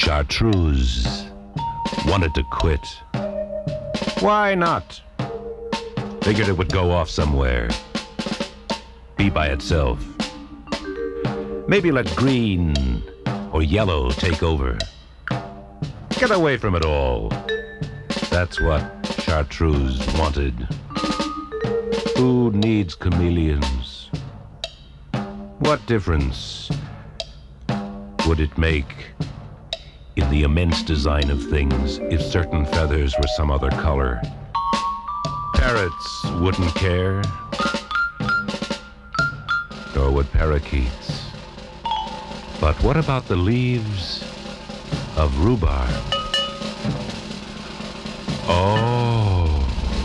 Chartreuse wanted to quit. Why not? Figured it would go off somewhere. Be by itself. Maybe let green or yellow take over. Get away from it all. That's what Chartreuse wanted. Who needs chameleons? What difference would it make in the immense design of things if certain feathers were some other color? Parrots wouldn't care, nor would parakeets. But what about the leaves of rhubarb? Oh.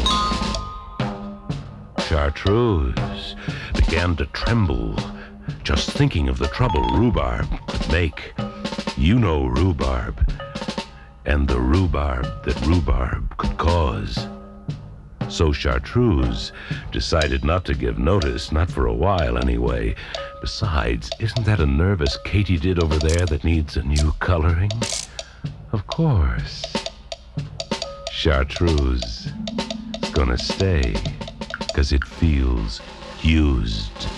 Chartreuse began to tremble just thinking of the trouble rhubarb could make. You know rhubarb, and the rhubarb that rhubarb could cause. So Chartreuse decided not to give notice, not for a while anyway. Besides, isn't that a nervous katydid over there that needs a new coloring? Of course. Chartreuse is gonna stay, 'cause it feels used.